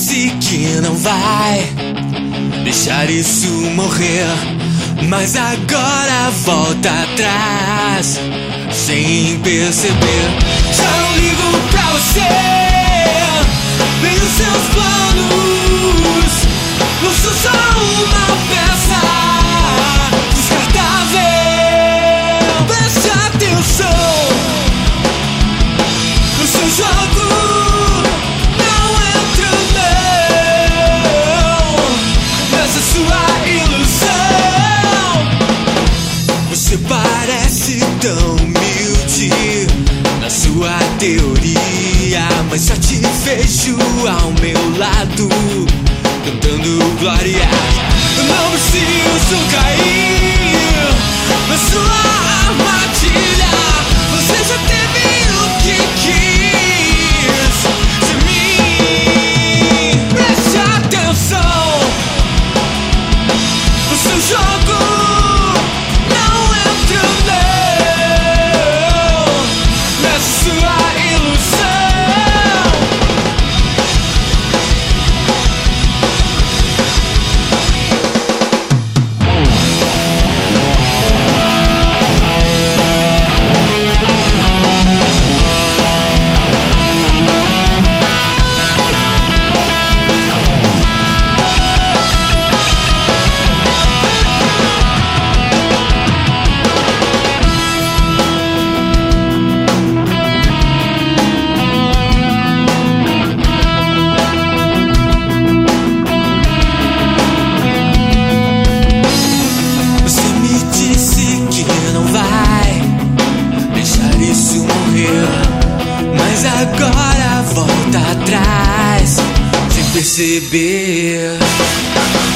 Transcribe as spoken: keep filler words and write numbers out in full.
disse que não vai deixar isso morrer, mas agora volta atrás sem perceber. Já não ligo pra você, nem os seus planos. Não sou só uma peça descartável. Preste atenção no seu jogo. Não entro não nessa sua ilusão. Você parece tão humilde na sua teoria, mas só te vejo ao meu lado cantando glória. Eu não preciso cair na sua armadilha. Você já teve o que quis de mim. Preste atenção no seu jogo. Não entro não nessa sua ilusão. Mas agora volta atrás sem perceber.